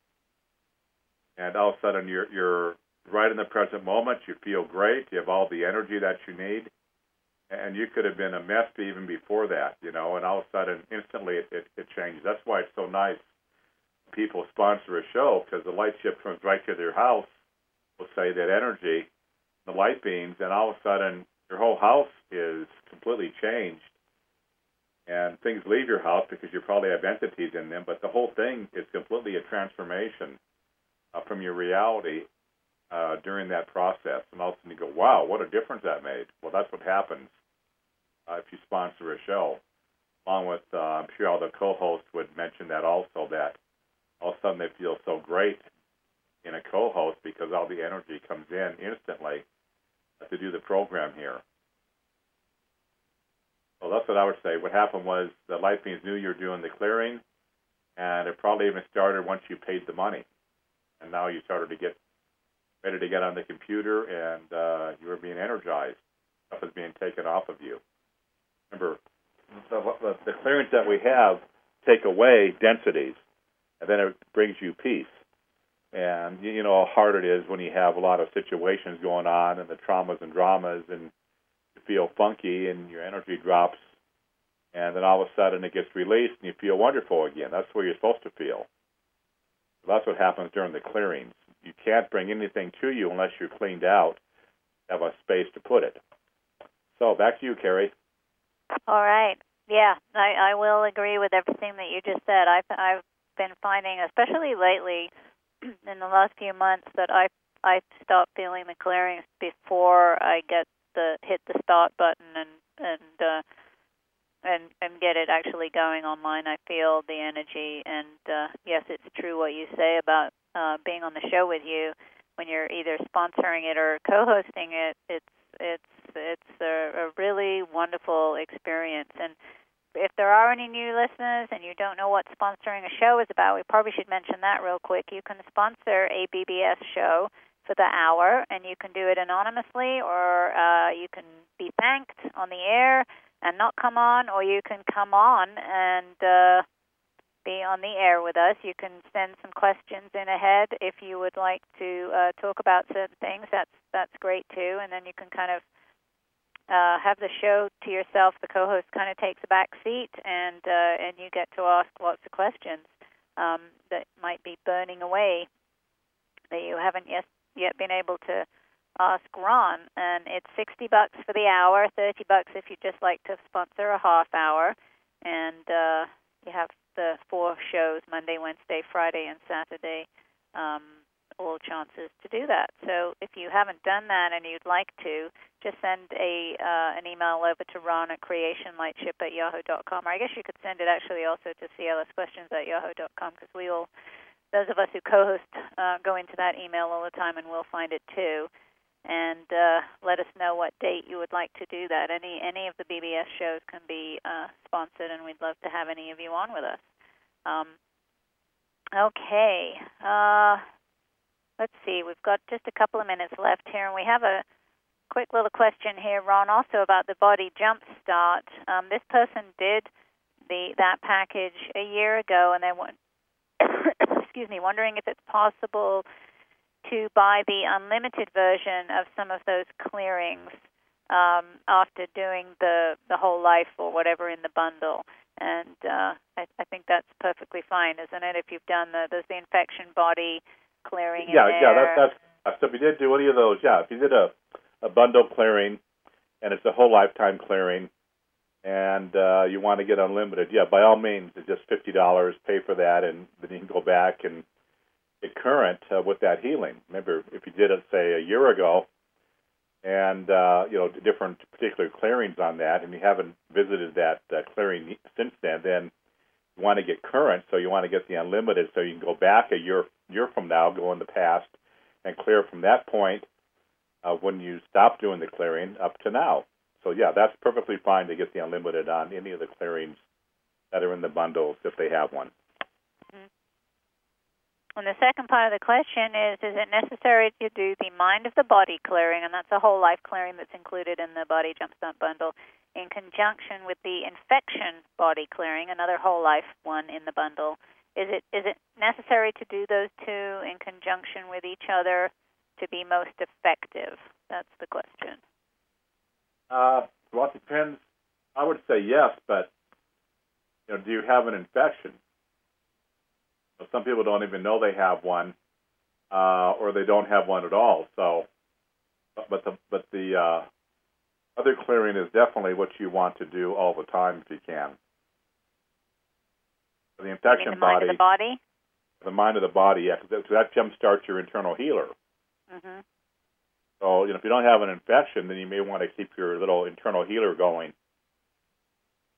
[SPEAKER 3] and all of a sudden, you're, you're right in the present moment. You feel great. You have all the energy that you need. And you could have been a mess even before that, you know. And all of a sudden, instantly, it, it, it changes. That's why it's so nice. People sponsor a show, because the light ship comes right to their house, will say that energy, the light beams, and all of a sudden your whole house is completely changed. And things leave your house because you probably have entities in them, but the whole thing is completely a transformation uh, from your reality uh, during that process. And all of a sudden you go, wow, what a difference that made. Well, that's what happens uh, if you sponsor a show. Along with, uh, I'm sure all the co-hosts would mention that also, that all of a sudden they feel so great in a co-host because all the energy comes in instantly to do the program here. So that's what I would say. What happened was the Life Beings knew you were doing the clearing, and it probably even started once you paid the money. And now you started to get ready to get on the computer, and uh, you were being energized. Stuff is being taken off of you. Remember, the, the, the clearings that we have take away densities, and then it brings you peace. And you know how hard it is when you have a lot of situations going on and the traumas and dramas, and you feel funky and your energy drops, and then all of a sudden it gets released and you feel wonderful again. That's where you're supposed to feel. So that's what happens during the clearings. You can't bring anything to you unless you're cleaned out, have a space to put it. So back to you, Carrie.
[SPEAKER 2] All right. Yeah, I, I will agree with everything that you just said. I've, I've been finding, especially lately, in the last few months, that I I stop feeling the clearings before I get the hit the start button and and uh, and and get it actually going online. I feel the energy, and uh, yes, it's true what you say about uh, being on the show with you. When you're either sponsoring it or co-hosting it, it's it's it's a, a really wonderful experience. And if there are any new listeners and you don't know what sponsoring a show is about, we probably should mention that real quick. You can sponsor a B B S show for the hour, and you can do it anonymously, or uh, you can be thanked on the air and not come on, or you can come on and uh, be on the air with us. You can send some questions in ahead if you would like to uh, talk about certain things. That's that's great too, and then you can kind of Uh, have the show to yourself. The co-host kind of takes a back seat, and uh, and you get to ask lots of questions um, that might be burning away that you haven't yet yet been able to ask Ron. And it's sixty bucks for the hour, thirty bucks if you just like to sponsor a half hour, and uh, you have the four shows: Monday, Wednesday, Friday, and Saturday. Um, all chances to do that. So if you haven't done that and you'd like to, just send a uh, an email over to Ron at creationlightship at yahoo dot com. Or I guess you could send it actually also to c l s questions at yahoo dot com, because we all, those of us who co-host, uh, go into that email all the time, and we'll find it too. And uh, let us know what date you would like to do that. Any any of the B B S shows can be uh, sponsored, and we'd love to have any of you on with us. Um, okay. Uh, Let's see, we've got just a couple of minutes left here, and we have a quick little question here, Ron, also about the Body Jump Start. Um, this person did the that package a year ago, and they want, excuse me, wondering if it's possible to buy the unlimited version of some of those clearings um, after doing the the whole life or whatever in the bundle. And uh, I, I think that's perfectly fine, isn't it? If you've done the there's the infection body clearing
[SPEAKER 3] yeah,
[SPEAKER 2] in there.
[SPEAKER 3] Yeah, that, that's, so if you did do any of those, yeah, if you did a, a bundle clearing, and it's a whole lifetime clearing, and uh, you want to get unlimited, yeah, by all means, it's just fifty dollars, pay for that, and then you can go back and get current uh, with that healing. Remember, if you did it, say, a year ago, and, uh, you know, different particular clearings on that, and you haven't visited that uh, clearing since then, then you want to get current, so you want to get the unlimited, so you can go back a year year from now, go in the past, and clear from that point uh, when you stop doing the clearing up to now. So, yeah, that's perfectly fine to get the unlimited on any of the clearings that are in the bundles if they have one.
[SPEAKER 2] Mm-hmm. And the second part of the question is, is it necessary to do the mind of the body clearing, and that's a whole life clearing that's included in the Body Jumpstart bundle, in conjunction with the infection body clearing, another whole life one in the bundle? Is it is it necessary to do those two in conjunction with each other to be most effective? That's the question.
[SPEAKER 3] Uh, well, it depends. I would say yes, but you know, do you have an infection? Some people don't even know they have one, uh, or they don't have one at all. So, but the but the uh, other clearing is definitely what you want to do all the time if you can. The infection
[SPEAKER 2] the mind
[SPEAKER 3] body,
[SPEAKER 2] of the body,
[SPEAKER 3] the mind of the body, yeah, because that, that jumpstarts your internal healer.
[SPEAKER 2] Mm-hmm.
[SPEAKER 3] So, you know, if you don't have an infection, then you may want to keep your little internal healer going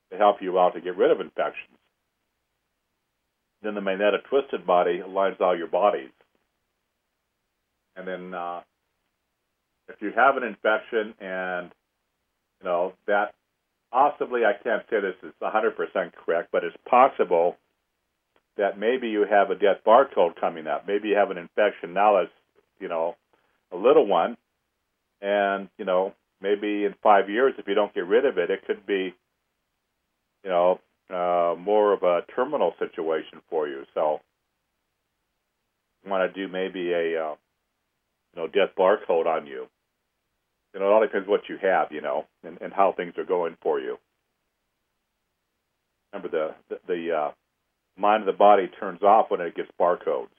[SPEAKER 3] to help you out to get rid of infections. Then the magnetic twisted body aligns all your bodies. And then uh, if you have an infection and, you know, that possibly, I can't say this is one hundred percent correct, but it's possible that maybe you have a death barcode coming up. Maybe you have an infection now that's, you know, a little one. And, you know, maybe in five years, if you don't get rid of it, it could be, you know, uh, more of a terminal situation for you. So you want to do maybe a, uh, you know, death barcode on you. You know, it all depends what you have, you know, and, and how things are going for you. Remember, the, the, the uh, mind of the body turns off when it gets barcodes.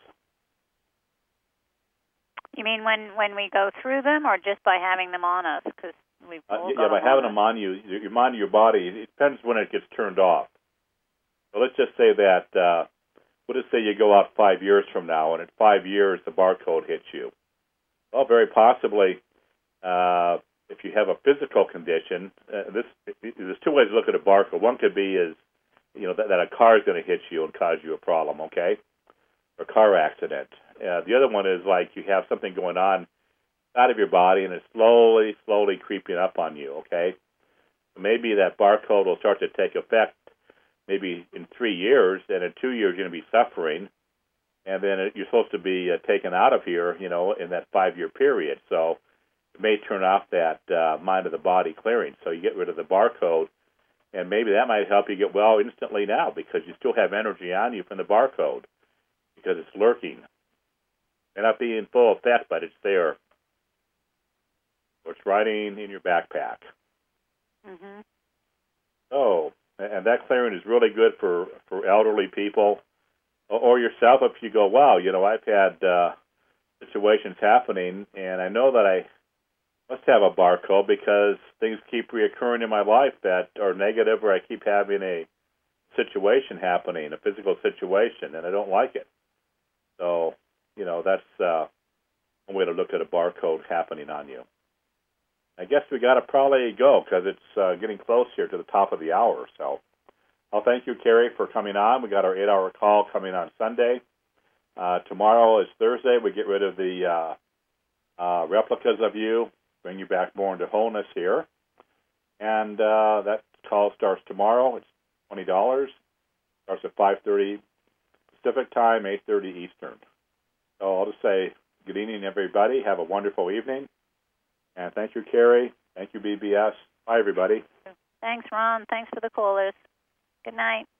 [SPEAKER 2] You mean when, when we go through them, or just by having them on us? Because we've
[SPEAKER 3] uh,
[SPEAKER 2] all
[SPEAKER 3] yeah,
[SPEAKER 2] got
[SPEAKER 3] by
[SPEAKER 2] them
[SPEAKER 3] having
[SPEAKER 2] on
[SPEAKER 3] them on you, your mind of your body, it depends when it gets turned off. So let's just say that, uh, we'll just say you go out five years from now, and at five years the barcode hits you. Well, very possibly, uh, if you have a physical condition, uh, this there's two ways to look at a barcode. One could be is, you know, that, that a car is going to hit you and cause you a problem, okay, or a car accident. Uh, the other one is like you have something going on out of your body, and it's slowly, slowly creeping up on you, okay? So maybe that barcode will start to take effect maybe in three years, and in two years you're going to be suffering, and then it, you're supposed to be uh, taken out of here, you know, in that five-year period. So it may turn off that uh, mind of the body clearing. So you get rid of the barcode, and maybe that might help you get well instantly now because you still have energy on you from the barcode because it's lurking. May not be in full effect, but it's there. So it's riding in your backpack.
[SPEAKER 2] Mm-hmm.
[SPEAKER 3] Oh, and that clearing is really good for, for elderly people or yourself if you go, wow, you know, I've had uh, situations happening, and I know that I must have a barcode because things keep reoccurring in my life that are negative, or I keep having a situation happening, a physical situation, and I don't like it. So, you know, that's uh, one way to look at a barcode happening on you. I guess we got to probably go because it's uh, getting close here to the top of the hour. So I'll thank you, Carrie, for coming on. We got our eight-hour call coming on Sunday. Uh, tomorrow is Thursday. We get rid of the uh, uh, replicas of you, bring you back more into wholeness here. And uh, that call starts tomorrow. It's twenty dollars. Starts at five thirty Pacific time, eight thirty Eastern. So I'll just say good evening, everybody. Have a wonderful evening. And thank you, Carrie. Thank you, B B S. Bye, everybody.
[SPEAKER 2] Thanks, Ron. Thanks for the callers. Good night.